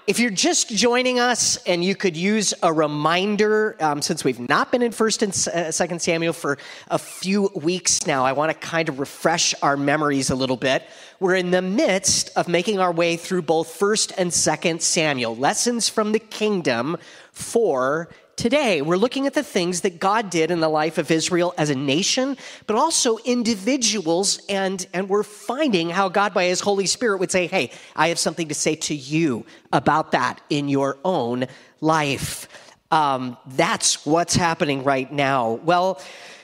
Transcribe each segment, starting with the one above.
if you're just joining us and you could use a reminder, since we've not been in 1st and 2nd Samuel for a few weeks now, I want to kind of refresh our memories a little bit. We're in the midst of making our way through both 1st and 2nd Samuel, lessons from the kingdom for today. We're looking at the things that God did in the life of Israel as a nation, but also individuals, and we're finding how God, by his Holy Spirit, would say, hey, I have something to say to you about that in your own life. That's what's happening right now. Well,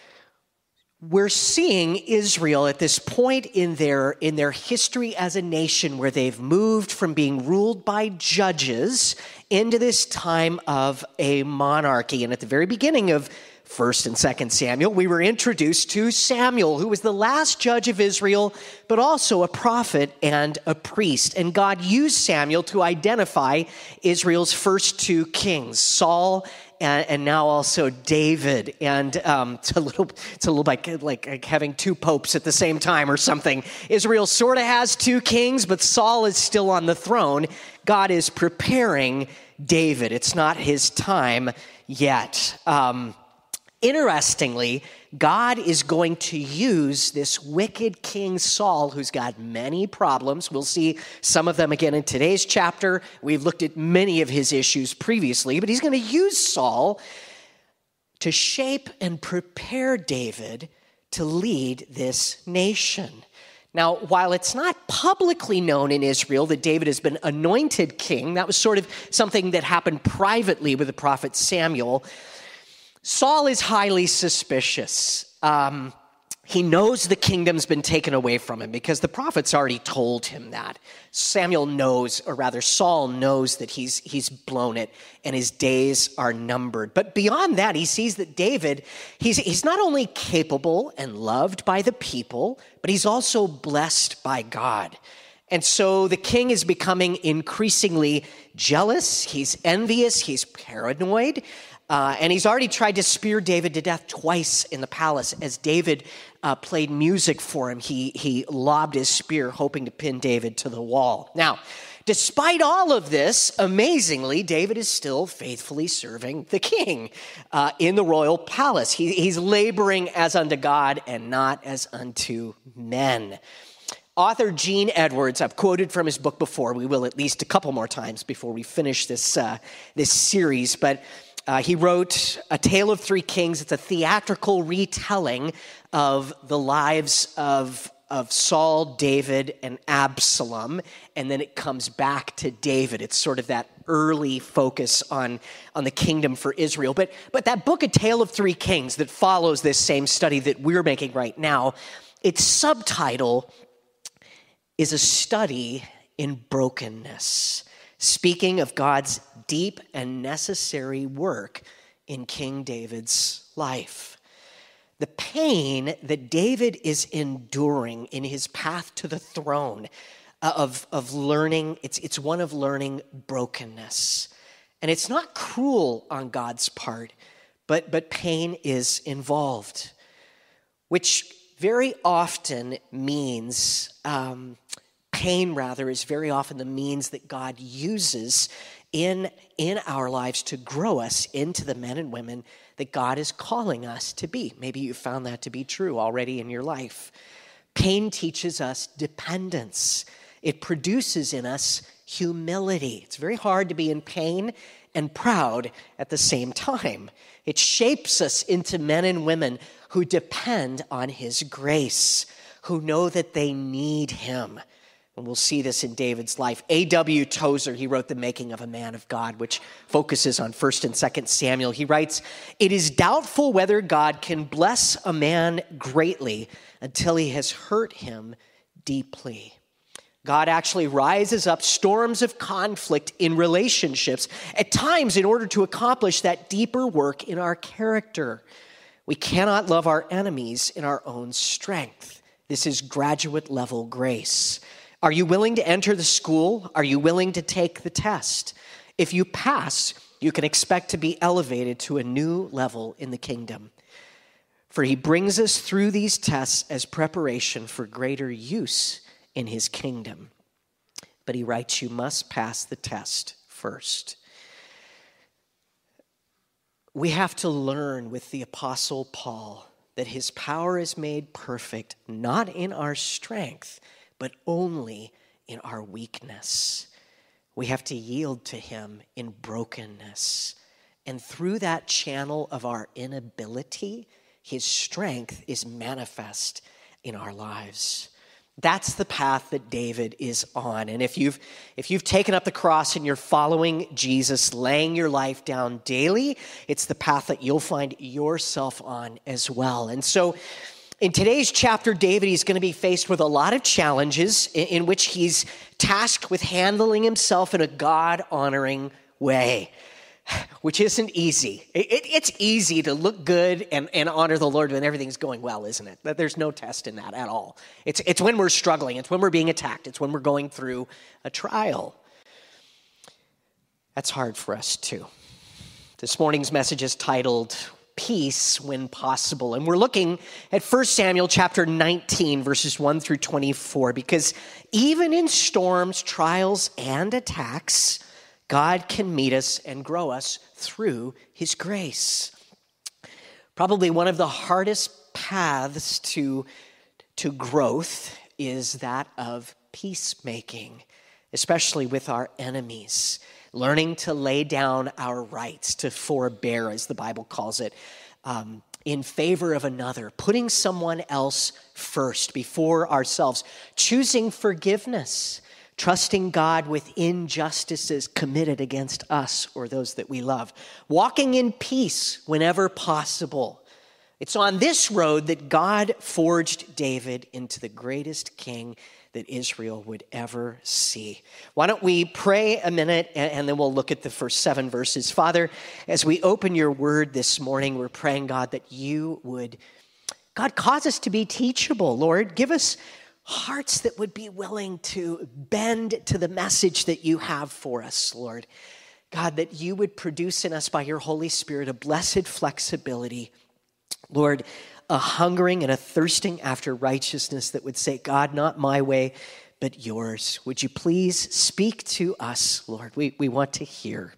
we're seeing Israel at this point in their history as a nation where they've moved from being ruled by judges into this time of a monarchy. And at the very beginning of 1st and 2nd Samuel, we were introduced to Samuel, who was the last judge of Israel, but also a prophet and a priest. And God used Samuel to identify Israel's first two kings, Saul and now also David. And it's a little like having two popes at the same time or something. Israel sort of has two kings, but Saul is still on the throne. God is preparing David. It's not his time yet. Interestingly, God is going to use this wicked King Saul, who's got many problems. We'll see some of them again in today's chapter. We've looked at many of his issues previously, but he's going to use Saul to shape and prepare David to lead this nation. Now, while it's not publicly known in Israel that David has been anointed king, that was sort of something that happened privately with the prophet Samuel. Saul is highly suspicious. He knows the kingdom's been taken away from him because the prophets already told him that. Saul knows that he's blown it and his days are numbered. But beyond that, he sees that David, he's not only capable and loved by the people, but he's also blessed by God. And so the king is becoming increasingly jealous. He's envious. He's paranoid. And he's already tried to spear David to death twice in the palace. As David played music for him, he lobbed his spear, hoping to pin David to the wall. Now, despite all of this, amazingly, David is still faithfully serving the king in the royal palace. He's laboring as unto God and not as unto men. Author Gene Edwards, I've quoted from his book before. We will at least a couple more times before we finish this series, but he wrote A Tale of Three Kings. It's a theatrical retelling of the lives of Saul, David, and Absalom, and then it comes back to David. It's sort of that early focus on the kingdom for Israel. But that book, A Tale of Three Kings, that follows this same study that we're making right now, its subtitle is A Study in Brokenness, speaking of God's deep and necessary work in King David's life. The pain that David is enduring in his path to the throne of learning, it's one of learning brokenness. And it's not cruel on God's part, but pain is involved, which very often means, pain rather, is very often the means that God uses in our lives to grow us into the men and women that God is calling us to be. Maybe you found that to be true already in your life. Pain teaches us dependence. It produces in us humility. It's very hard to be in pain and proud at the same time. It shapes us into men and women who depend on his grace, who know that they need him. And we'll see this in David's life. A.W. Tozer, he wrote The Making of a Man of God, which focuses on 1st and 2nd Samuel. He writes, "It is doubtful whether God can bless a man greatly until he has hurt him deeply." God actually rises up storms of conflict in relationships at times in order to accomplish that deeper work in our character. We cannot love our enemies in our own strength. This is graduate level grace. Are you willing to enter the school? Are you willing to take the test? If you pass, you can expect to be elevated to a new level in the kingdom. For he brings us through these tests as preparation for greater use in his kingdom. But he writes, you must pass the test first. We have to learn with the Apostle Paul that his power is made perfect, not in our strength, but only in our weakness. We have to yield to him in brokenness. And through that channel of our inability, his strength is manifest in our lives. That's the path that David is on. And if you've taken up the cross and you're following Jesus, laying your life down daily, it's the path that you'll find yourself on as well. And so in today's chapter, David is going to be faced with a lot of challenges in which he's tasked with handling himself in a God-honoring way, which isn't easy. It's easy to look good and honor the Lord when everything's going well, isn't it? There's no test in that at all. It's when we're struggling. It's when we're being attacked. It's when we're going through a trial. That's hard for us too. This morning's message is titled, Peace When Possible. And we're looking at 1 Samuel chapter 19, verses 1 through 24, because even in storms, trials, and attacks, God can meet us and grow us through his grace. Probably one of the hardest paths to growth is that of peacemaking, especially with our enemies. Learning to lay down our rights, to forbear, as the Bible calls it, in favor of another, putting someone else first before ourselves, choosing forgiveness, trusting God with injustices committed against us or those that we love, walking in peace whenever possible. It's on this road that God forged David into the greatest king that Israel would ever see. Why don't we pray a minute and then we'll look at the first 7 verses. Father, as we open your word this morning, we're praying, God, that you would, God, cause us to be teachable, Lord. Give us hearts that would be willing to bend to the message that you have for us, Lord. God, that you would produce in us by your Holy Spirit a blessed flexibility, Lord, a hungering and a thirsting after righteousness that would say, God, not my way, but yours. Would you please speak to us, Lord? We want to hear.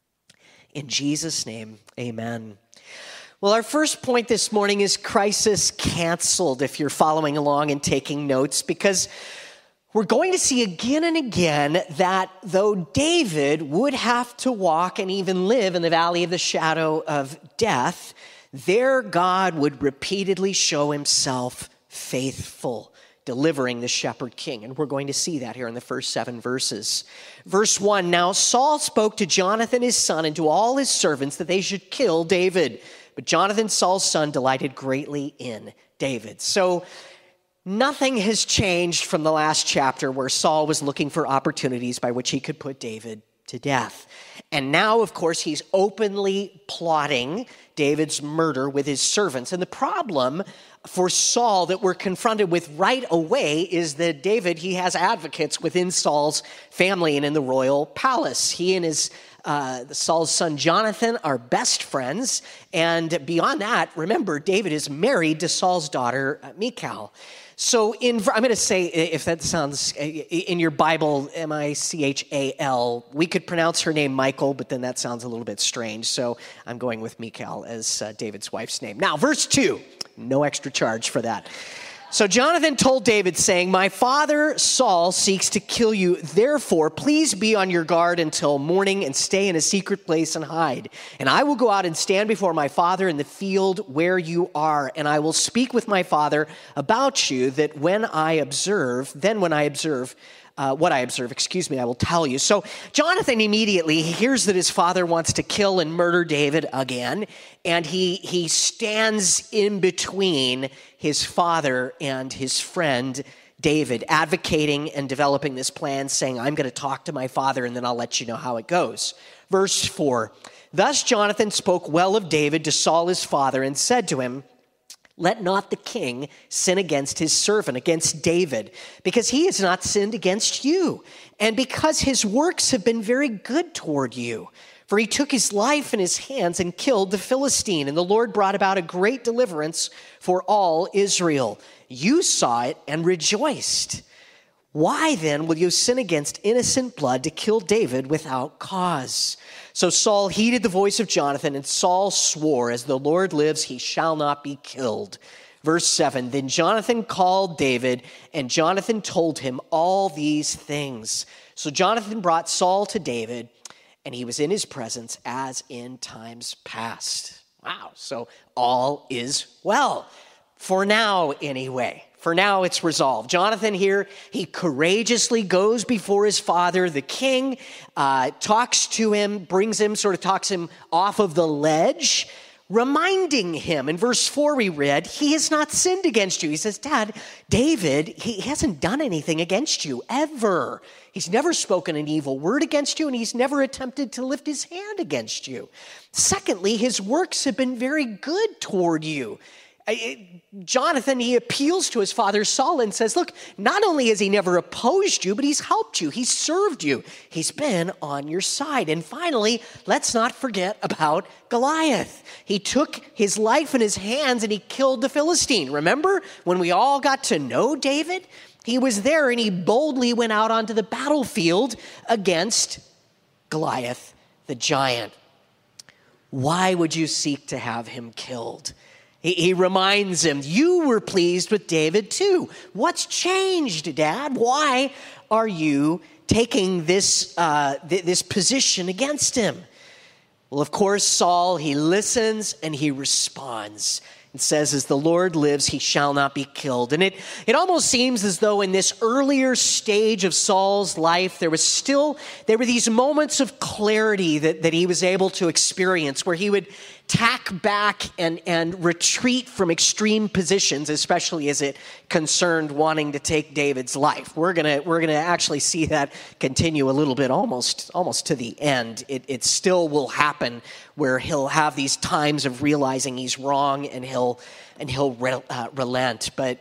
In Jesus' name, amen. Well, our first point this morning is crisis canceled, if you're following along and taking notes, because we're going to see again and again that though David would have to walk and even live in the valley of the shadow of death, there God would repeatedly show himself faithful, delivering the shepherd king. And we're going to see that here in the first 7 verses. Verse 1, now Saul spoke to Jonathan his son and to all his servants that they should kill David. But Jonathan, Saul's son, delighted greatly in David. So nothing has changed from the last chapter where Saul was looking for opportunities by which he could put David to death. And now, of course, he's openly plotting David's murder with his servants. And the problem for Saul that we're confronted with right away is that David, he has advocates within Saul's family and in the royal palace. He and his Saul's son Jonathan are best friends. And beyond that, remember, David is married to Saul's daughter, Michal. So I'm going to say, if that sounds, in your Bible, Michal, we could pronounce her name Michael, but then that sounds a little bit strange. So I'm going with Michal as David's wife's name. Now, verse 2, no extra charge for that. So Jonathan told David, saying, my father Saul seeks to kill you. Therefore, please be on your guard until morning and stay in a secret place and hide. And I will go out and stand before my father in the field where you are. And I will speak with my father about you, that when I observe what I observe, I will tell you. So Jonathan immediately hears that his father wants to kill and murder David again, and he stands in between his father and his friend David, advocating and developing this plan, saying, I'm going to talk to my father and then I'll let you know how it goes. Verse 4, thus Jonathan spoke well of David to Saul his father and said to him, let not the king sin against his servant, against David, because he has not sinned against you, and because his works have been very good toward you. For he took his life in his hands and killed the Philistine, and the Lord brought about a great deliverance for all Israel. You saw it and rejoiced. Why then will you sin against innocent blood to kill David without cause? So Saul heeded the voice of Jonathan, and Saul swore, as the Lord lives, he shall not be killed. Verse 7, then Jonathan called David, and Jonathan told him all these things. So Jonathan brought Saul to David, and he was in his presence as in times past. Wow, so all is well. For now, anyway. For now, it's resolved. Jonathan here, he courageously goes before his father, the king, talks to him, talks him off of the ledge, reminding him. In verse 4 we read, he has not sinned against you. He says, Dad, David, he hasn't done anything against you, ever. He's never spoken an evil word against you, and he's never attempted to lift his hand against you. Secondly, his works have been very good toward you. Jonathan, he appeals to his father Saul and says, look, not only has he never opposed you, but he's helped you. He's served you. He's been on your side. And finally, let's not forget about Goliath. He took his life in his hands and he killed the Philistine. Remember when we all got to know David? He was there and he boldly went out onto the battlefield against Goliath, the giant. Why would you seek to have him killed? He reminds him, you were pleased with David too. What's changed, Dad? Why are you taking this position against him? Well, of course, Saul, he listens and he responds. It says, as the Lord lives, he shall not be killed. And it almost seems as though in this earlier stage of Saul's life, there were these moments of clarity that he was able to experience where he would tack back and retreat from extreme positions, especially as it concerned wanting to take David's life. We're gonna actually see that continue a little bit almost to the end. It still will happen where he'll have these times of realizing he's wrong and he'll relent. But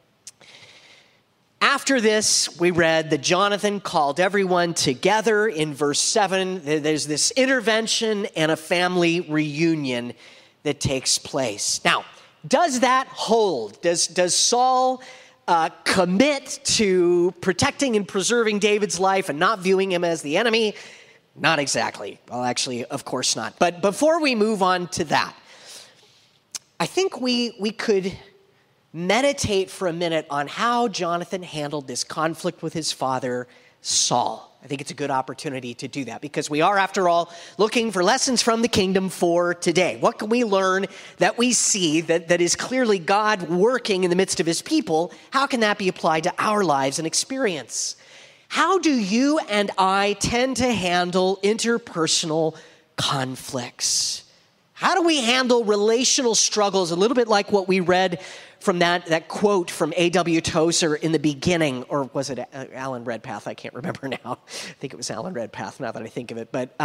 after this, we read that Jonathan called everyone together in verse 7. There's this intervention and a family reunion that takes place. Now, does that hold? Does Saul commit to protecting and preserving David's life and not viewing him as the enemy? Not exactly. Well, actually, of course not. But before we move on to that, I think we could meditate for a minute on how Jonathan handled this conflict with his father, Saul. I think it's a good opportunity to do that because we are, after all, looking for lessons from the kingdom for today. What can we learn that we see that is clearly God working in the midst of his people? How can that be applied to our lives and experience? How do you and I tend to handle interpersonal conflicts? How do we handle relational struggles? A little bit like what we read from that quote from A.W. Tozer in the beginning, or was it Alan Redpath? I can't remember now. I think it was Alan Redpath now that I think of it. But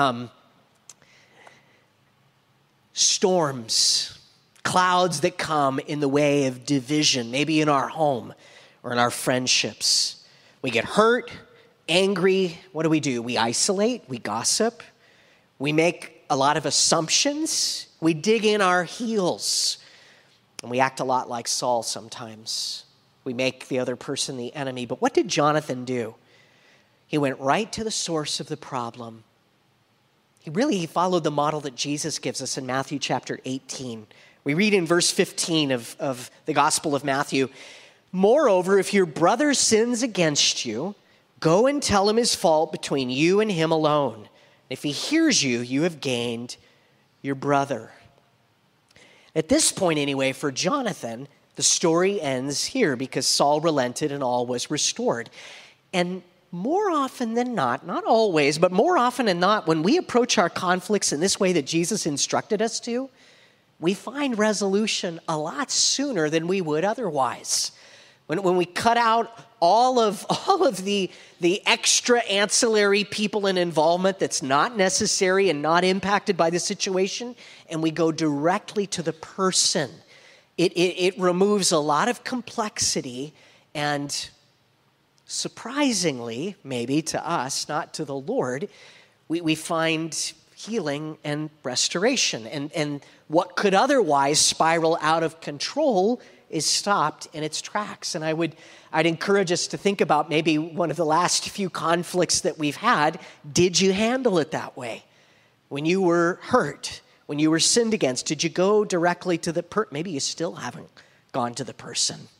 storms, clouds that come in the way of division, maybe in our home or in our friendships. We get hurt, angry. What do? We isolate, we gossip, we make a lot of assumptions, we dig in our heels. And we act a lot like Saul sometimes. We make the other person the enemy. But what did Jonathan do? He went right to the source of the problem. He followed the model that Jesus gives us in Matthew chapter 18. We read in verse 15 of the Gospel of Matthew, moreover, if your brother sins against you, go and tell him his fault between you and him alone. If he hears you, you have gained your brother. At this point, anyway, for Jonathan, the story ends here because Saul relented and all was restored. And more often than not always, but more often than not, when we approach our conflicts in this way that Jesus instructed us to, we find resolution a lot sooner than we would otherwise. When we cut out all of the extra ancillary people and involvement that's not necessary and not impacted by the situation, and we go directly to the person, it removes a lot of complexity, and surprisingly, maybe to us, not to the Lord, we find healing and restoration. And what could otherwise spiral out of control is stopped in its tracks. And I'd encourage us to think about maybe one of the last few conflicts that we've had. Did you handle it that way? When you were hurt, when you were sinned against, did you go directly to the person? Maybe you still haven't gone to the person.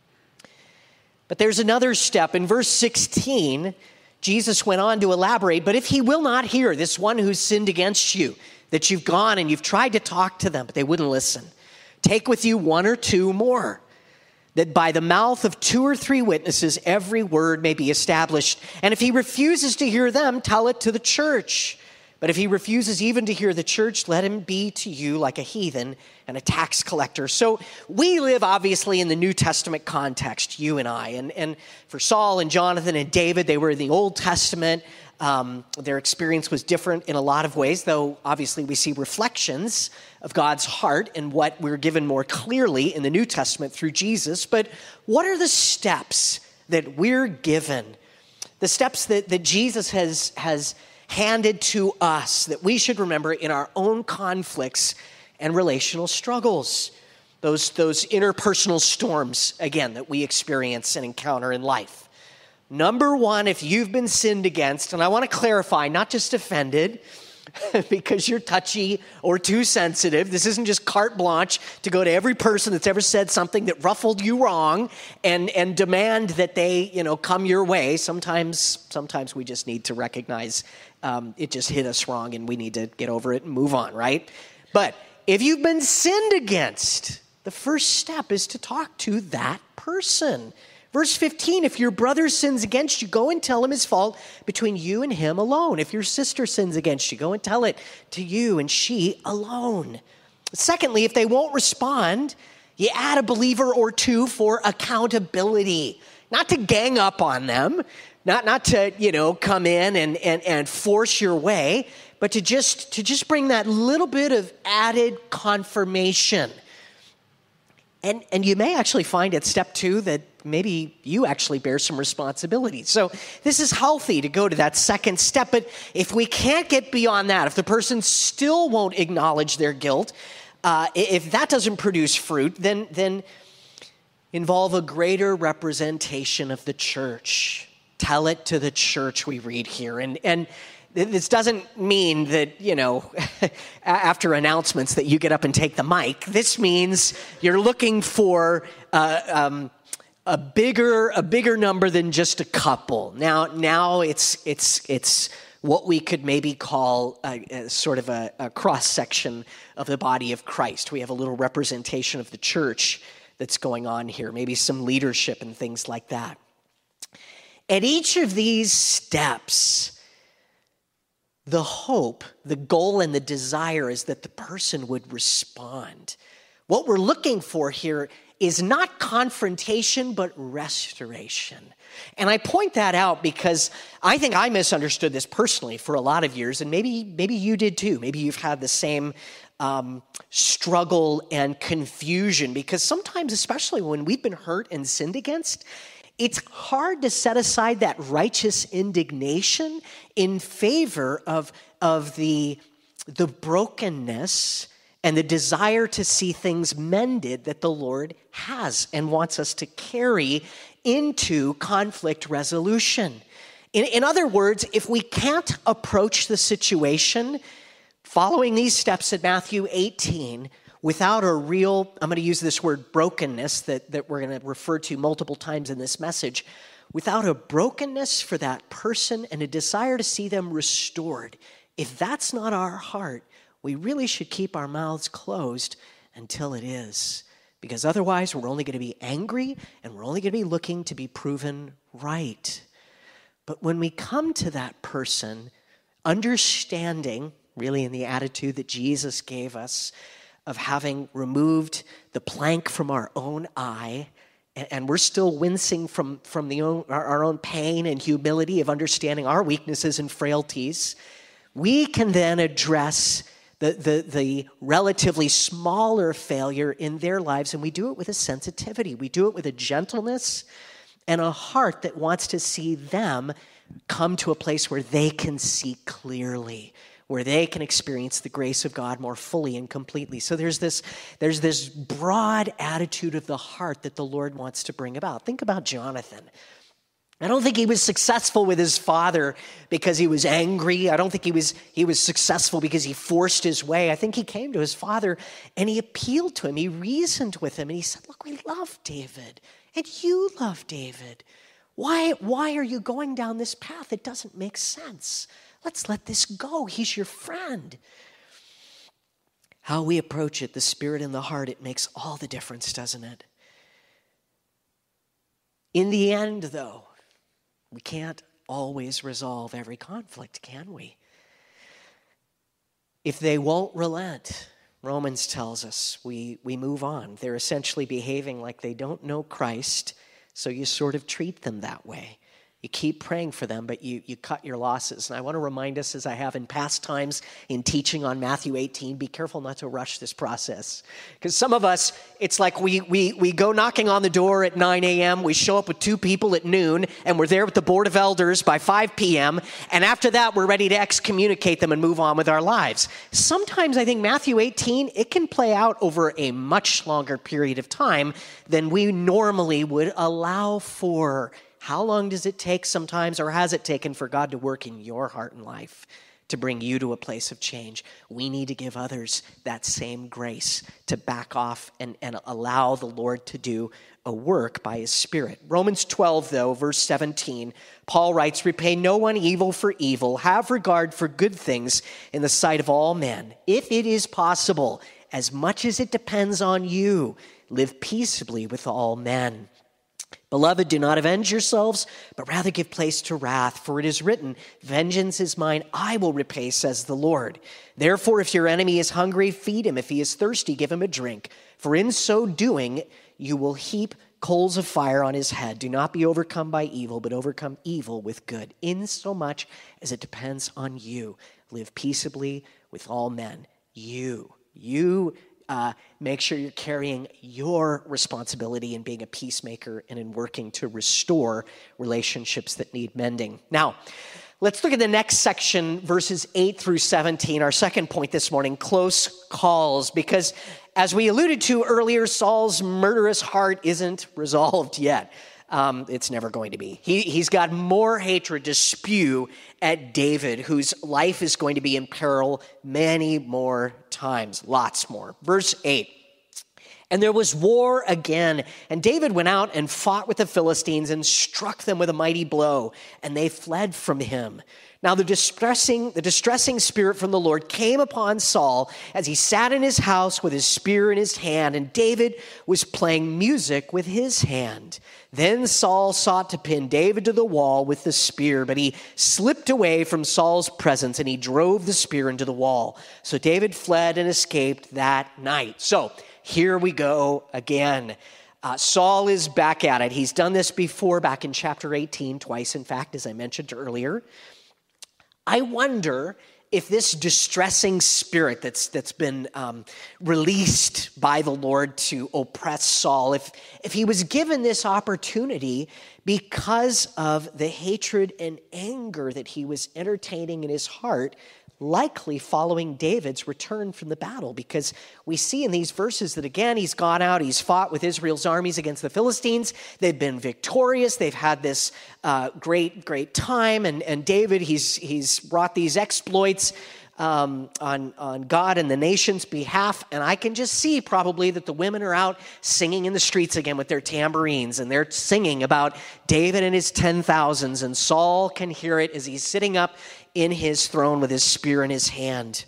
But there's another step. In verse 16, Jesus went on to elaborate, but if he will not hear, this one who's sinned against you, that you've gone and you've tried to talk to them, but they wouldn't listen, take with you one or two more, that by the mouth of 2 or 3 witnesses, every word may be established. And if he refuses to hear them, tell it to the church. But if he refuses even to hear the church, let him be to you like a heathen and a tax collector. So we live obviously in the New Testament context, you and I. And for Saul and Jonathan and David, they were in the Old Testament. Their experience was different in a lot of ways, though obviously we see reflections of God's heart and what we're given more clearly in the New Testament through Jesus. But what are the steps that we're given? The steps that Jesus has handed to us that we should remember in our own conflicts and relational struggles, those interpersonal storms, again, that we experience and encounter in life. Number one, if you've been sinned against, and I want to clarify, not just offended, because you're touchy or too sensitive. This isn't just carte blanche to go to every person that's ever said something that ruffled you wrong and demand that they, come your way. Sometimes we just need to recognize it just hit us wrong and we need to get over it and move on, right? But if you've been sinned against, the first step is to talk to that person. Verse 15, if your brother sins against you, go and tell him his fault between you and him alone. If your sister sins against you, go and tell it to you and she alone. Secondly, if they won't respond, you add a believer or two for accountability. Not to gang up on them, not to, come in and force your way, but to just bring that little bit of added confirmation. And you may actually find at step 2 that maybe you actually bear some responsibility. So this is healthy to go to that second step. But if we can't get beyond that, if the person still won't acknowledge their guilt, if that doesn't produce fruit, then involve a greater representation of the church. Tell it to the church, we read here. And this doesn't mean that, after announcements that you get up and take the mic. This means you're looking for a bigger number than just a couple. Now it's what we could maybe call sort of a cross-section of the body of Christ. We have a little representation of the church that's going on here, maybe some leadership and things like that. At each of these steps, the hope, the goal, and the desire is that the person would respond. What we're looking for here is not confrontation, but restoration. And I point that out because I think I misunderstood this personally for a lot of years, and maybe you did too. Maybe you've had the same struggle and confusion, because sometimes, especially when we've been hurt and sinned against, it's hard to set aside that righteous indignation in favor of the brokenness and the desire to see things mended that the Lord has and wants us to carry into conflict resolution. In other words, if we can't approach the situation following these steps in Matthew 18 without a real, I'm going to use this word brokenness that we're going to refer to multiple times in this message, without a brokenness for that person and a desire to see them restored, if that's not our heart, we really should keep our mouths closed until it is. Because otherwise, we're only going to be angry and we're only going to be looking to be proven right. But when we come to that person, understanding, really in the attitude that Jesus gave us, of having removed the plank from our own eye, and we're still wincing from our own pain and humility of understanding our weaknesses and frailties, we can then address the relatively smaller failure in their lives, and we do it with a sensitivity. We do it with a gentleness and a heart that wants to see them come to a place where they can see clearly, where they can experience the grace of God more fully and completely. So there's this broad attitude of the heart that the Lord wants to bring about. Think about Jonathan. I don't think he was successful with his father because he was angry. I don't think he was successful because he forced his way. I think he came to his father and he appealed to him. He reasoned with him and he said, look, we love David and you love David. Why are you going down this path? It doesn't make sense. Let's let this go. He's your friend. How we approach it, the spirit and the heart, it makes all the difference, doesn't it? In the end, though, we can't always resolve every conflict, can we? If they won't relent, Romans tells us, we move on. They're essentially behaving like they don't know Christ, so you sort of treat them that way. You keep praying for them, but you cut your losses. And I want to remind us, as I have in past times in teaching on Matthew 18, be careful not to rush this process. Because some of us, it's like we go knocking on the door at 9 a.m., we show up with 2 people at noon, and we're there with the Board of Elders by 5 p.m., and after that, we're ready to excommunicate them and move on with our lives. Sometimes I think Matthew 18, it can play out over a much longer period of time than we normally would allow for. How long does it take sometimes, or has it taken for God to work in your heart and life to bring you to a place of change? We need to give others that same grace to back off and allow the Lord to do a work by his Spirit. Romans 12, though, verse 17, Paul writes, repay no one evil for evil. Have regard for good things in the sight of all men. If it is possible, as much as it depends on you, live peaceably with all men. Beloved, do not avenge yourselves, but rather give place to wrath. For it is written, vengeance is mine, I will repay, says the Lord. Therefore, if your enemy is hungry, feed him. If he is thirsty, give him a drink. For in so doing, you will heap coals of fire on his head. Do not be overcome by evil, but overcome evil with good. In so much as it depends on you, live peaceably with all men. You make sure you're carrying your responsibility in being a peacemaker and in working to restore relationships that need mending. Now, let's look at the next section, verses 8 through 17, our second point this morning, close calls, because as we alluded to earlier, Saul's murderous heart isn't resolved yet. It's never going to be. He's got more hatred to spew at David, whose life is going to be in peril many more times, lots more. Verse 8, and there was war again, and David went out and fought with the Philistines and struck them with a mighty blow, and they fled from him. Now the distressing spirit from the Lord came upon Saul as he sat in his house with his spear in his hand, and David was playing music with his hand. Then Saul sought to pin David to the wall with the spear, but he slipped away from Saul's presence, and he drove the spear into the wall. So David fled and escaped that night. So here we go again. Saul is back at it. He's done this before, back in chapter 18, twice, in fact, as I mentioned earlier. I wonder if this distressing spirit that's been released by the Lord to oppress Saul, if he was given this opportunity because of the hatred and anger that he was entertaining in his heart, likely following David's return from the battle, because we see in these verses that, again, he's gone out, he's fought with Israel's armies against the Philistines. They've been victorious. They've had this great time, and David, he's brought these exploits on God and the nation's behalf, and I can just see probably that the women are out singing in the streets again with their tambourines, and they're singing about David and his 10,000s, and Saul can hear it as he's sitting up in his throne with his spear in his hand.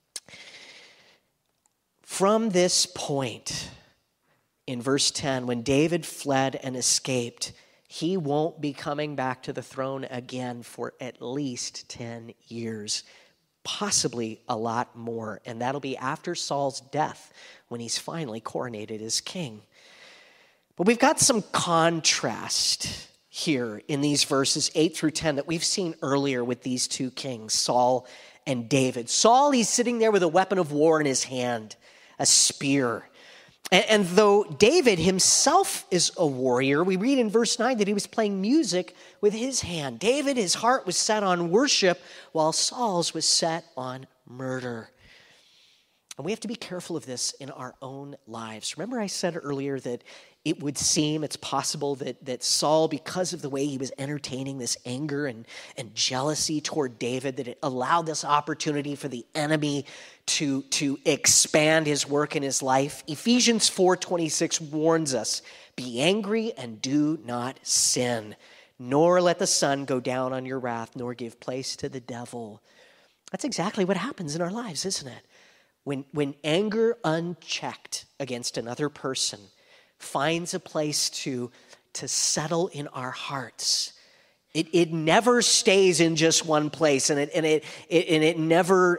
From this point, in verse 10, when David fled and escaped, he won't be coming back to the throne again for at least 10 years, possibly a lot more. And that'll be after Saul's death, when he's finally coronated as king. But we've got some contrast here in these verses 8 through 10 that we've seen earlier with these two kings, Saul and David. Saul, he's sitting there with a weapon of war in his hand, a spear. And though David himself is a warrior, we read in verse 9 that he was playing music with his hand. David, his heart was set on worship, while Saul's was set on murder. And we have to be careful of this in our own lives. Remember I said earlier that it would seem, it's possible that Saul, because of the way he was entertaining this anger and jealousy toward David, that it allowed this opportunity for the enemy to expand his work in his life. Ephesians 4:26 warns us, be angry and do not sin, nor let the sun go down on your wrath, nor give place to the devil. That's exactly what happens in our lives, isn't it? When anger unchecked against another person finds a place to settle in our hearts, it never stays in just one place, and it never.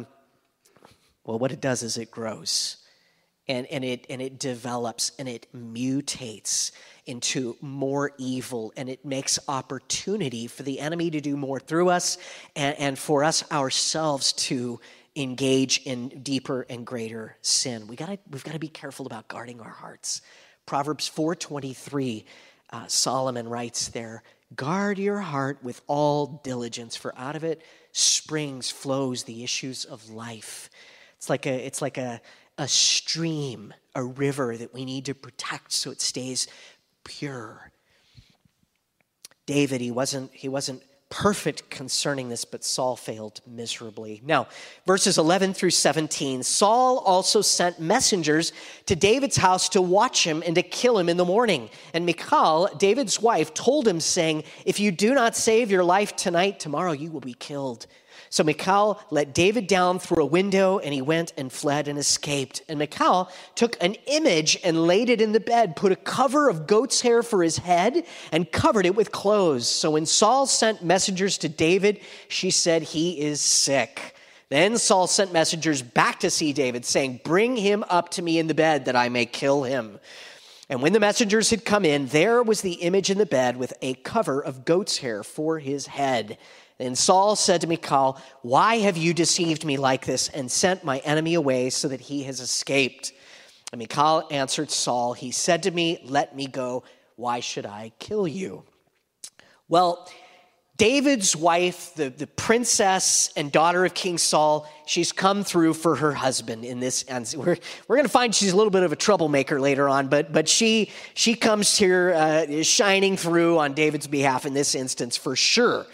Well, what it does is it grows, and it develops, and it mutates into more evil, and it makes opportunity for the enemy to do more through us, and for us ourselves to engage in deeper and greater sin. We've got to be careful about guarding our hearts. Proverbs 4:23, Solomon writes there, guard your heart with all diligence, for out of it flows the issues of life. It's like a stream, a river that we need to protect so it stays pure. David, he wasn't perfect concerning this, but Saul failed miserably. Now, verses 11 through 17, Saul also sent messengers to David's house to watch him and to kill him in the morning. And Michal, David's wife, told him, saying, if you do not save your life tonight, tomorrow you will be killed. So Michal let David down through a window, and he went and fled and escaped. And Michal took an image and laid it in the bed, put a cover of goat's hair for his head, and covered it with clothes. So when Saul sent messengers to David, she said, he is sick. Then Saul sent messengers back to see David, saying, bring him up to me in the bed, that I may kill him. And when the messengers had come in, there was the image in the bed with a cover of goat's hair for his head. Then Saul said to Michal, why have you deceived me like this and sent my enemy away so that he has escaped? And Michal answered Saul, he said to me, let me go. Why should I kill you? Well, David's wife, the princess and daughter of King Saul, she's come through for her husband in this. And we're going to find she's a little bit of a troublemaker later on, but she comes here shining through on David's behalf in this instance for sure.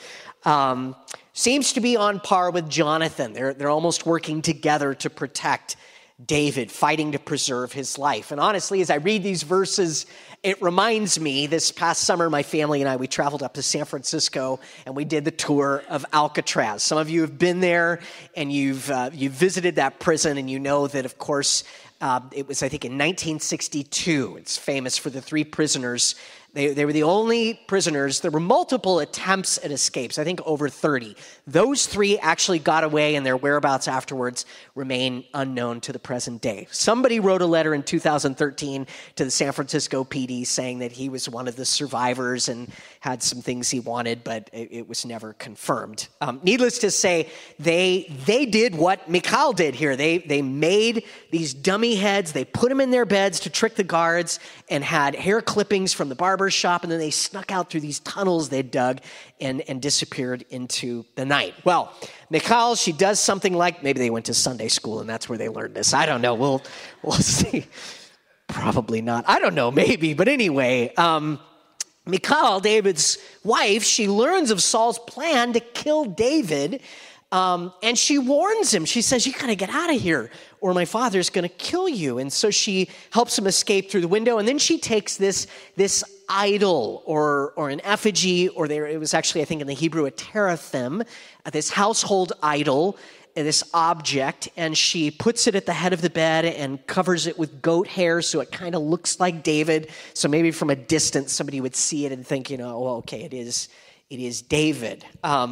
Seems to be on par with Jonathan. They're almost working together to protect David, fighting to preserve his life. And honestly, as I read these verses, it reminds me, this past summer, my family and I, we traveled up to San Francisco and we did the tour of Alcatraz. Some of you have been there and you've visited that prison, and you know that, of course, it was, I think, in 1962. It's famous for the 3 prisoners. They were the only prisoners. There were multiple attempts at escapes, I think over 30. Those 3 actually got away, and their whereabouts afterwards remain unknown to the present day. Somebody wrote a letter in 2013 to the San Francisco PD saying that he was one of the survivors and had some things he wanted, but it was never confirmed. Needless to say, they did what Michal did here. They made these dummy heads. They put them in their beds to trick the guards, and had hair clippings from the barber shop, and then they snuck out through these tunnels they dug and disappeared into the night. Well, Michal, she does something like, maybe they went to Sunday school and that's where they learned this. I don't know. We'll see. Probably not. I don't know. Maybe. But anyway, Michal, David's wife, she learns of Saul's plan to kill David, and she warns him. She says, you got to get out of here or my father's going to kill you. And so she helps him escape through the window. And then she takes this idol or an effigy, or it was actually, I think in the Hebrew, a teraphim, this household idol, this object, and she puts it at the head of the bed and covers it with goat hair so it kind of looks like David. So maybe from a distance, somebody would see it and think, well, okay, it is David.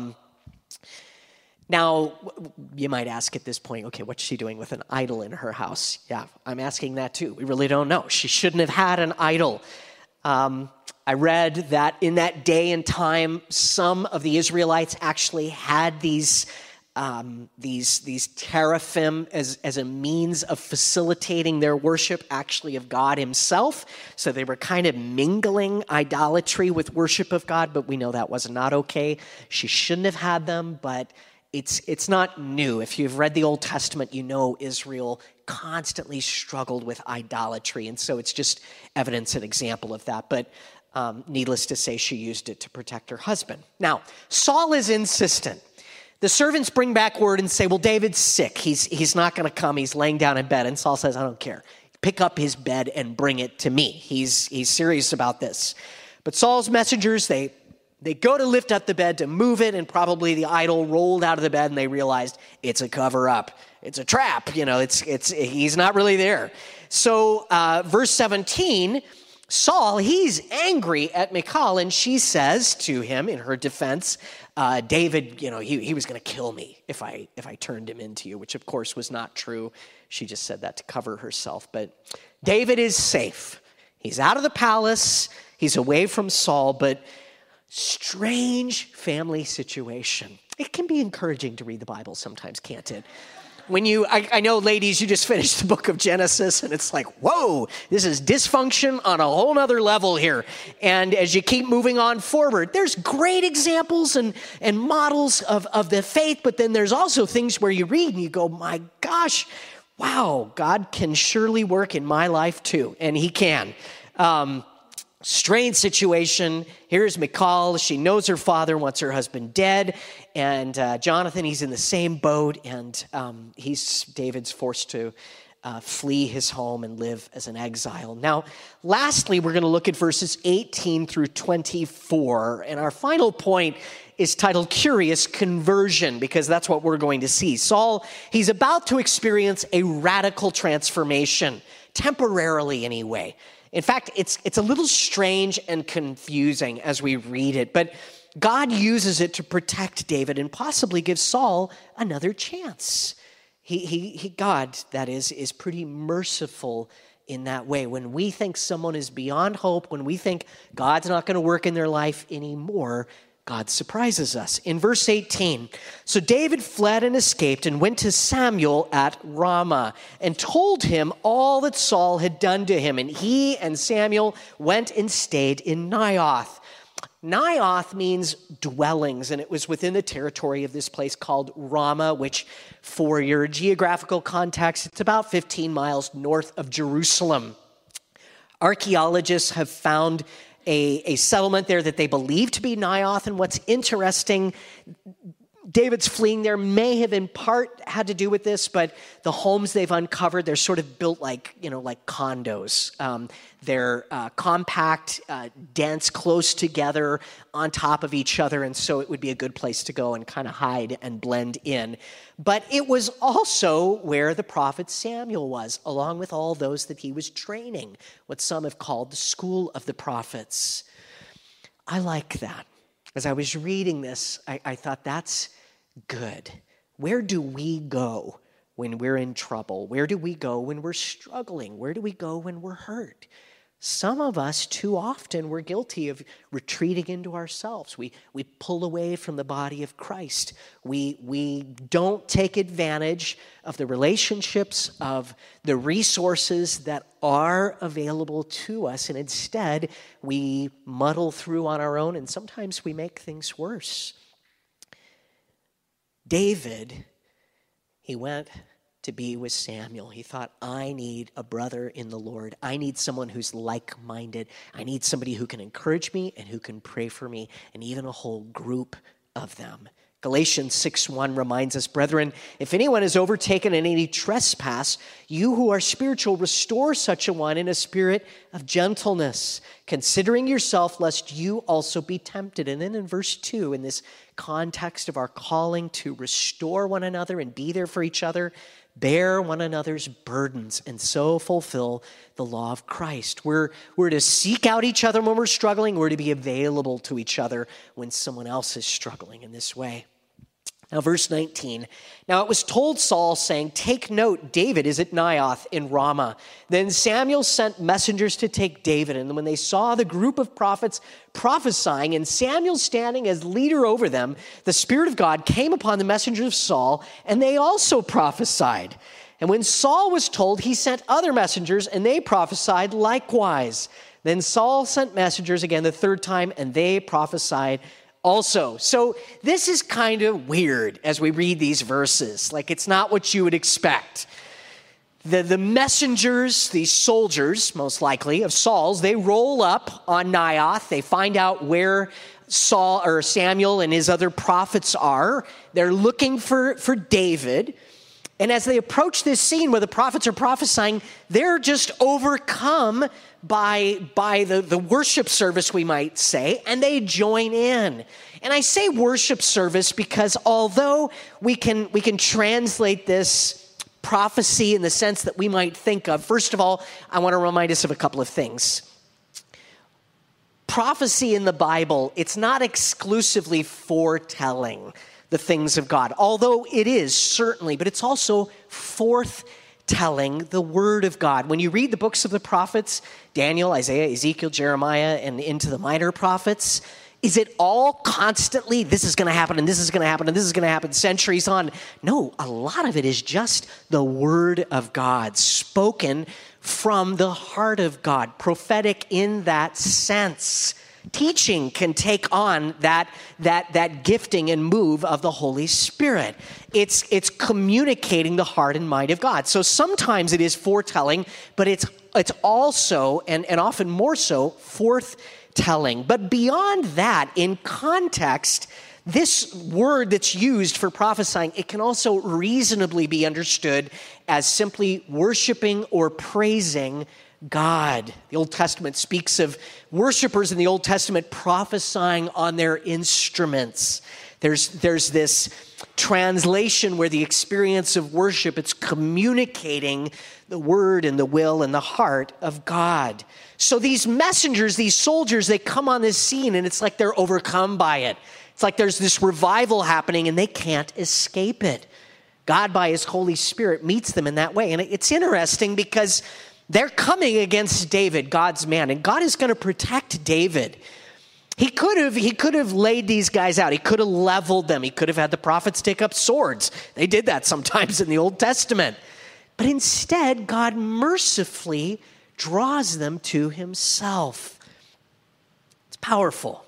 Now, you might ask at this point, okay, what's she doing with an idol in her house? Yeah, I'm asking that too. We really don't know. She shouldn't have had an idol. I read that in that day and time, some of the Israelites actually had these these teraphim as a means of facilitating their worship actually of God himself. So they were kind of mingling idolatry with worship of God, but we know that was not okay. She shouldn't have had them, but it's not new. If you've read the Old Testament, you know Israel constantly struggled with idolatry, and so it's just evidence and example of that. But needless to say, she used it to protect her husband. Now, Saul is insistent. The servants bring back word and say, well, David's sick. He's not going to come. He's laying down in bed. And Saul says, I don't care. Pick up his bed and bring it to me. He's serious about this. But Saul's messengers, they go to lift up the bed to move it, and probably the idol rolled out of the bed, and they realized it's a cover-up. It's a trap. He's not really there. So verse 17, Saul, he's angry at Michal, and she says to him in her defense, David, he was going to kill me if I turned him into you, which of course was not true. She just said that to cover herself. But David is safe. He's out of the palace. He's away from Saul, but strange family situation. It can be encouraging to read the Bible sometimes, can't it? When I know, ladies, you just finished the book of Genesis, and it's like, whoa, this is dysfunction on a whole nother level here. And as you keep moving on forward, there's great examples and models of the faith, but then there's also things where you read and you go, my gosh, wow, God can surely work in my life too, and he can. Strange situation. Here's Michal. She knows her father wants her husband dead. And Jonathan, he's in the same boat. And David's forced to flee his home and live as an exile. Now, lastly, we're going to look at verses 18 through 24. And our final point is titled Curious Conversion, because that's what we're going to see. Saul, he's about to experience a radical transformation, temporarily anyway. In fact, it's a little strange and confusing as we read it, but God uses it to protect David and possibly give Saul another chance. God, that is pretty merciful in that way. When we think someone is beyond hope, when we think God's not going to work in their life anymore, God surprises us. In verse 18, so David fled and escaped and went to Samuel at Ramah and told him all that Saul had done to him. And he and Samuel went and stayed in Naioth. Naioth means dwellings, and it was within the territory of this place called Ramah, which for your geographical context, it's about 15 miles north of Jerusalem. Archaeologists have found a settlement there that they believe to be Naioth. And what's interesting, David's fleeing there may have in part had to do with this, but the homes they've uncovered, they're sort of built like condos. They're compact, dense, close together on top of each other. And so it would be a good place to go and kind of hide and blend in. But it was also where the prophet Samuel was, along with all those that he was training, what some have called the school of the prophets. I like that. As I was reading this, I thought that's good. Where do we go when we're in trouble? Where do we go when we're struggling? Where do we go when we're hurt? Some of us, too often, we're guilty of retreating into ourselves. We pull away from the body of Christ. We don't take advantage of the relationships, of the resources that are available to us, and instead, we muddle through on our own, and sometimes we make things worse. David, he went to be with Samuel. He thought, I need a brother in the Lord. I need someone who's like-minded. I need somebody who can encourage me and who can pray for me, and even a whole group of them. Galatians 6:1 reminds us, brethren, if anyone is overtaken in any trespass, you who are spiritual, restore such a one in a spirit of gentleness, considering yourself, lest you also be tempted. And then in verse 2, in this context of our calling to restore one another and be there for each other, bear one another's burdens, and so fulfill the law of Christ. We're to seek out each other when we're struggling. We're to be available to each other when someone else is struggling in this way. Now, verse 19. Now it was told Saul, saying, "Take note, David is at Naioth in Ramah." Then Samuel sent messengers to take David. And when they saw the group of prophets prophesying and Samuel standing as leader over them, the Spirit of God came upon the messengers of Saul, and they also prophesied. And when Saul was told, he sent other messengers, and they prophesied likewise. Then Saul sent messengers again the third time, and they prophesied also. So this is kind of weird as we read these verses. Like, it's not what you would expect. The messengers, these soldiers, most likely, of Saul's, they roll up on Naioth. They find out where Saul or Samuel and his other prophets are. They're looking for David. And as they approach this scene where the prophets are prophesying, they're just overcome by the worship service, we might say, and they join in. And I say worship service because although we can translate this prophecy in the sense that we might think of, first of all, I want to remind us of a couple of things. Prophecy in the Bible, it's not exclusively foretelling the things of God, although it is certainly, but it's also forthtelling the word of God. When you read the books of the prophets, Daniel, Isaiah, Ezekiel, Jeremiah, and into the minor prophets, is it all constantly, this is going to happen, and this is going to happen, and this is going to happen centuries on? No, a lot of it is just the word of God, spoken from the heart of God, prophetic in that sense. Teaching can take on that gifting and move of the Holy Spirit. It's communicating the heart and mind of God. So sometimes it is foretelling, but it's also, and often more so, forthtelling. But beyond that, in context, this word that's used for prophesying, it can also reasonably be understood as simply worshiping or praising God. The Old Testament speaks of worshipers in the Old Testament prophesying on their instruments. There's this translation where the experience of worship, it's communicating the word and the will and the heart of God. So these messengers, these soldiers, they come on this scene and it's like they're overcome by it. It's like there's this revival happening and they can't escape it. God, by his Holy Spirit, meets them in that way. And it's interesting because they're coming against David, God's man, and God is going to protect David. He could have laid these guys out. He could have leveled them. He could have had the prophets take up swords. They did that sometimes in the Old Testament. But instead, God mercifully draws them to himself. It's powerful.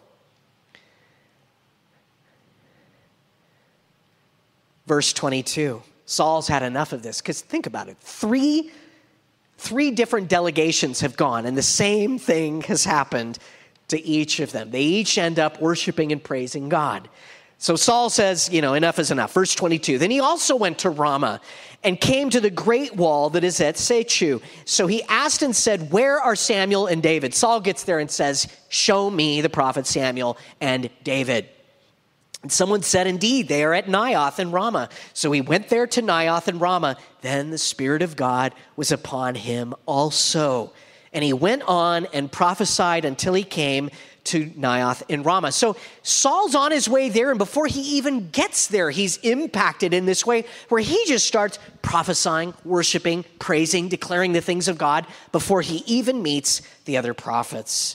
Verse 22, Saul's had enough of this, because think about it. Three different delegations have gone, and the same thing has happened to each of them. They each end up worshiping and praising God. So Saul says, enough is enough. Verse 22, then he also went to Ramah and came to the great wall that is at Sechu. So he asked and said, where are Samuel and David? Saul gets there and says, show me the prophet Samuel and David. And someone said, indeed, they are at Naioth in Ramah. So he went there to Naioth in Ramah. Then the Spirit of God was upon him also. And he went on and prophesied until he came to Naioth in Ramah. So Saul's on his way there, and before he even gets there, he's impacted in this way where he just starts prophesying, worshiping, praising, declaring the things of God before he even meets the other prophets.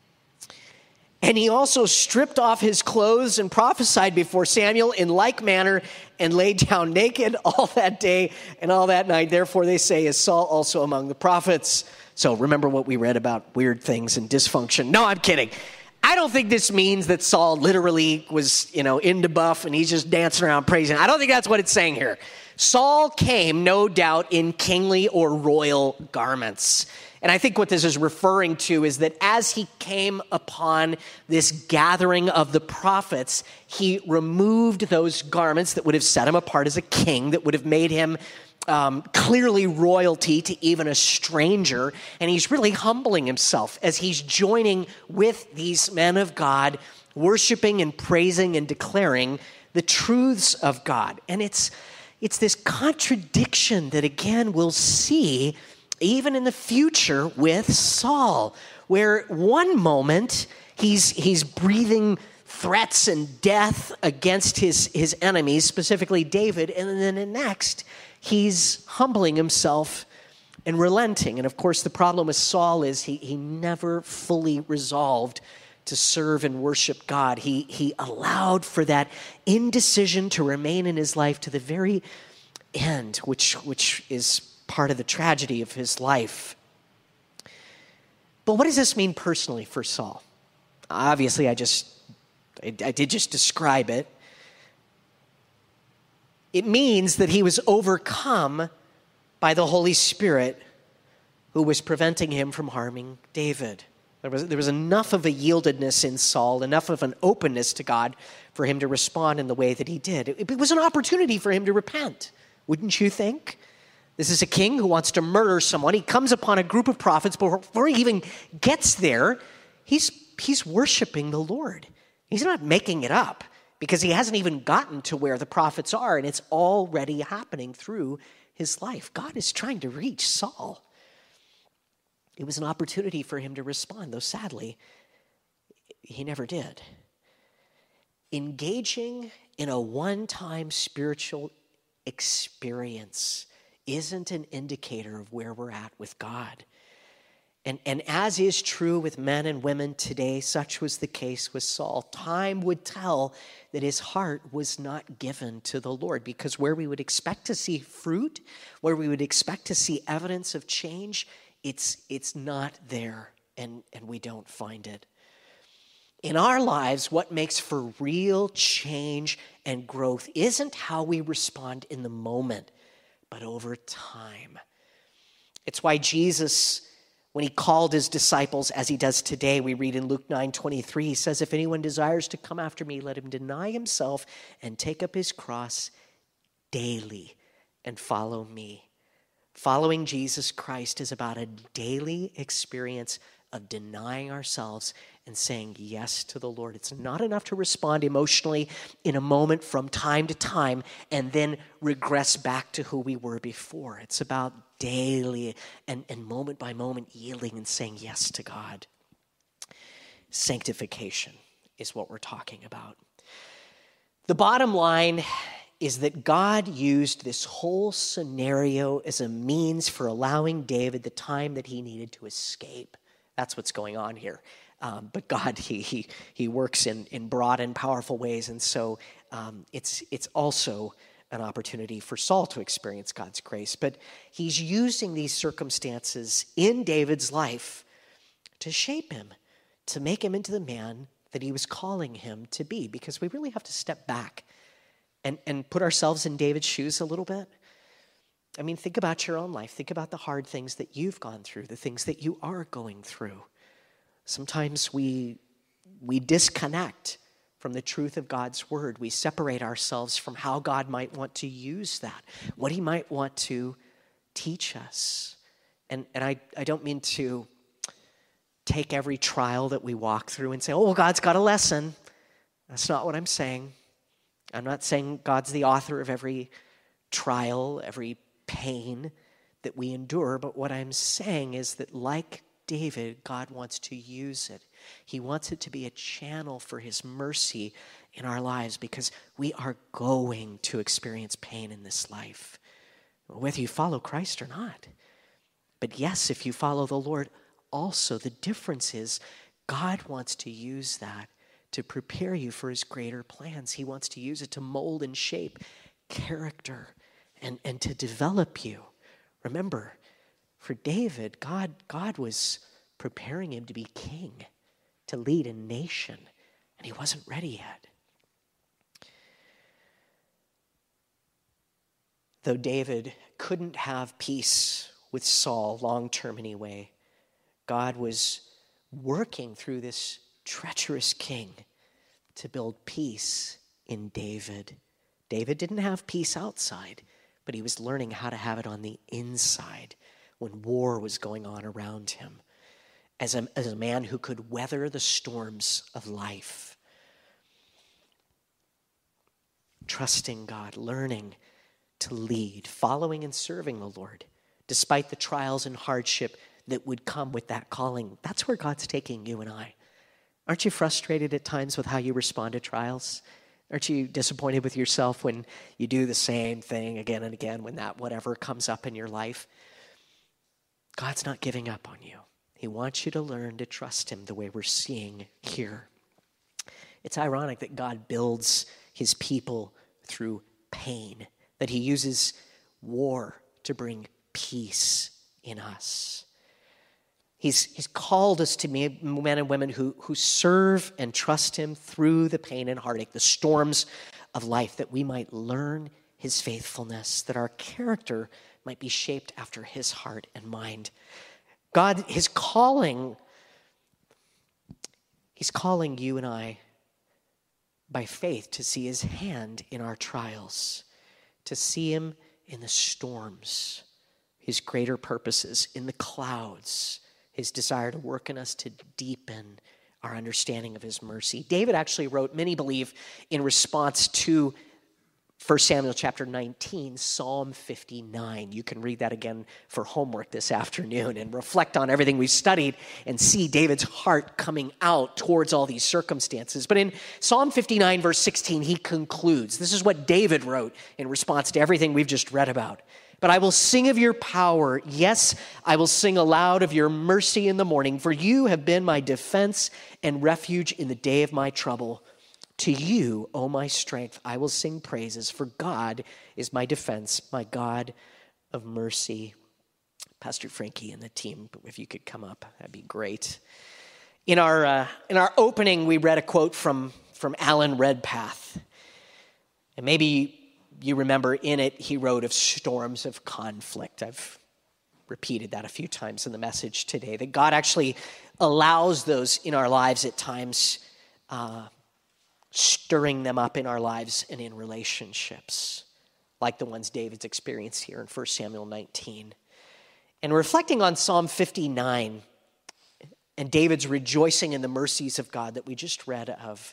And he also stripped off his clothes and prophesied before Samuel in like manner and laid down naked all that day and all that night. Therefore, they say, is Saul also among the prophets? So remember what we read about weird things and dysfunction. No, I'm kidding. I don't think this means that Saul literally was, into buff and he's just dancing around praising. I don't think that's what it's saying here. Saul came, no doubt, in kingly or royal garments. And I think what this is referring to is that as he came upon this gathering of the prophets, he removed those garments that would have set him apart as a king, that would have made him clearly royalty to even a stranger. And he's really humbling himself as he's joining with these men of God, worshiping and praising and declaring the truths of God. And it's this contradiction that, again, we'll see even in the future with Saul, where one moment he's breathing threats and death against his enemies, specifically David. And then next, he's humbling himself and relenting. And of course, the problem with Saul is he never fully resolved to serve and worship God. He allowed for that indecision to remain in his life to the very end, which is part of the tragedy of his life. But what does this mean personally for Saul? Obviously, I did just describe it. It means that he was overcome by the Holy Spirit who was preventing him from harming David. There was enough of a yieldedness in Saul, enough of an openness to God for him to respond in the way that he did. It was an opportunity for him to repent, wouldn't you think? This is a king who wants to murder someone. He comes upon a group of prophets, but before he even gets there, he's worshiping the Lord. He's not making it up because he hasn't even gotten to where the prophets are, and it's already happening through his life. God is trying to reach Saul. It was an opportunity for him to respond, though sadly, he never did. Engaging in a one-time spiritual experience isn't an indicator of where we're at with God. And as is true with men and women today, such was the case with Saul. Time would tell that his heart was not given to the Lord, because where we would expect to see fruit, where we would expect to see evidence of change, it's not there, and we don't find it. In our lives, what makes for real change and growth isn't how we respond in the moment, but over time. It's why Jesus, when he called his disciples, as he does today, we read in Luke 9:23, he says, if anyone desires to come after me, let him deny himself and take up his cross daily and follow me. Following Jesus Christ is about a daily experience of denying ourselves and saying yes to the Lord. It's not enough to respond emotionally in a moment from time to time and then regress back to who we were before. It's about daily and moment by moment yielding and saying yes to God. Sanctification is what we're talking about. The bottom line is that God used this whole scenario as a means for allowing David the time that he needed to escape. That's what's going on here. But God, he works in broad and powerful ways, and so it's also an opportunity for Saul to experience God's grace. But he's using these circumstances in David's life to shape him, to make him into the man that he was calling him to be, because we really have to step back and put ourselves in David's shoes a little bit. I mean, think about your own life. Think about the hard things that you've gone through, the things that you are going through. Sometimes we disconnect from the truth of God's word. We separate ourselves from how God might want to use that, what he might want to teach us. And I don't mean to take every trial that we walk through and say, oh, well, God's got a lesson. That's not what I'm saying. I'm not saying God's the author of every trial, every pain that we endure, but what I'm saying is that like David, God wants to use it. He wants it to be a channel for his mercy in our lives, because we are going to experience pain in this life, whether you follow Christ or not. But yes, if you follow the Lord, also the difference is God wants to use that to prepare you for his greater plans. He wants to use it to mold and shape character and to develop you. Remember, for David, God was preparing him to be king, to lead a nation, and he wasn't ready yet. Though David couldn't have peace with Saul long-term anyway, God was working through this treacherous king to build peace in David. David didn't have peace outside, but he was learning how to have it on the inside when war was going on around him, as a man who could weather the storms of life. Trusting God, learning to lead, following and serving the Lord, despite the trials and hardship that would come with that calling. That's where God's taking you and I. Aren't you frustrated at times with how you respond to trials? Aren't you disappointed with yourself when you do the same thing again and again when that whatever comes up in your life? God's not giving up on you. He wants you to learn to trust him the way we're seeing here. It's ironic that God builds his people through pain, that he uses war to bring peace in us. He's called us to be men and women who serve and trust him through the pain and heartache, the storms of life, that we might learn his faithfulness, that our character might be shaped after his heart and mind. God, he's calling you and I by faith to see his hand in our trials, to see him in the storms, his greater purposes, in the clouds, his desire to work in us to deepen our understanding of his mercy. David actually wrote, many believe, in response to 1 Samuel chapter 19, Psalm 59. You can read that again for homework this afternoon and reflect on everything we've studied and see David's heart coming out towards all these circumstances. But in Psalm 59, verse 16, he concludes. This is what David wrote in response to everything we've just read about. But I will sing of your power. Yes, I will sing aloud of your mercy in the morning, for you have been my defense and refuge in the day of my trouble. To you, O my strength, I will sing praises, for God is my defense, my God of mercy. Pastor Frankie and the team, if you could come up, that'd be great. In our opening, we read a quote from Alan Redpath. And maybe you remember in it, he wrote of storms of conflict. I've repeated that a few times in the message today, that God actually allows those in our lives at times, stirring them up in our lives and in relationships, like the ones David's experienced here in 1 Samuel 19. And reflecting on Psalm 59 and David's rejoicing in the mercies of God that we just read of,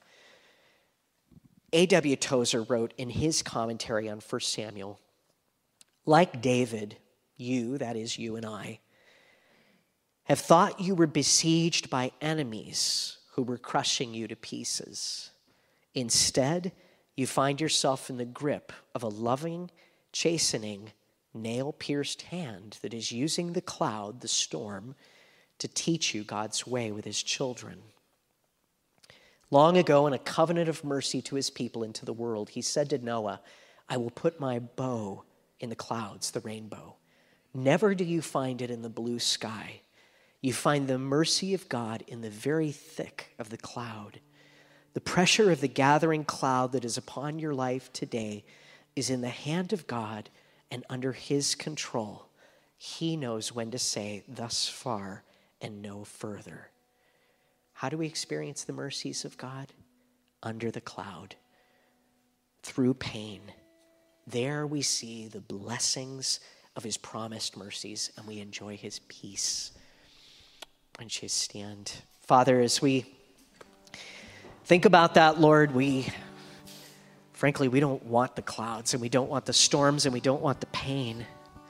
A.W. Tozer wrote in his commentary on 1 Samuel, like David, you, that is you and I, have thought you were besieged by enemies who were crushing you to pieces. Instead, you find yourself in the grip of a loving, chastening, nail-pierced hand that is using the cloud, the storm, to teach you God's way with his children. Long ago, in a covenant of mercy to his people and to the world, he said to Noah, I will put my bow in the clouds, the rainbow. Never do you find it in the blue sky. You find the mercy of God in the very thick of the cloud. The pressure of the gathering cloud that is upon your life today is in the hand of God and under his control. He knows when to say, thus far and no further. How do we experience the mercies of God? Under the cloud, through pain. There we see the blessings of his promised mercies, and we enjoy his peace. And she stand. Father, as we think about that, Lord, frankly, we don't want the clouds, and we don't want the storms, and we don't want the pain.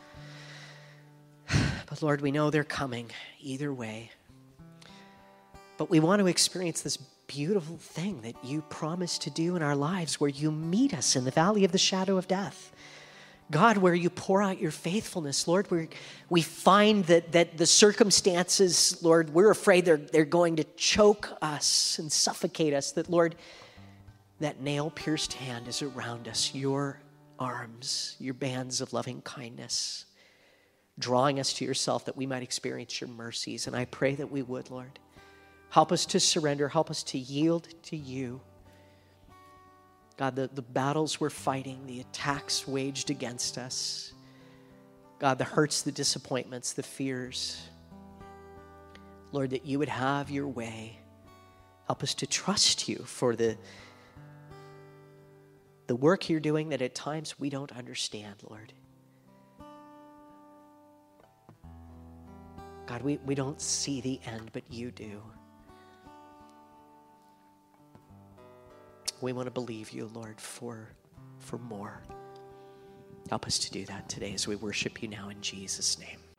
But Lord, we know they're coming either way. But we want to experience this beautiful thing that you promised to do in our lives, where you meet us in the valley of the shadow of death. God, where you pour out your faithfulness, Lord, where we find that the circumstances, Lord, we're afraid they're going to choke us and suffocate us, that, Lord, that nail-pierced hand is around us, your arms, your bands of loving kindness, drawing us to yourself that we might experience your mercies. And I pray that we would, Lord. Help us to surrender. Help us to yield to you. God, the battles we're fighting, the attacks waged against us, God, the hurts, the disappointments, the fears, Lord, that you would have your way. Help us to trust you for the work you're doing that at times we don't understand, Lord. God, we don't see the end, but you do. We want to believe you, Lord, for more. Help us to do that today as we worship you now in Jesus' name.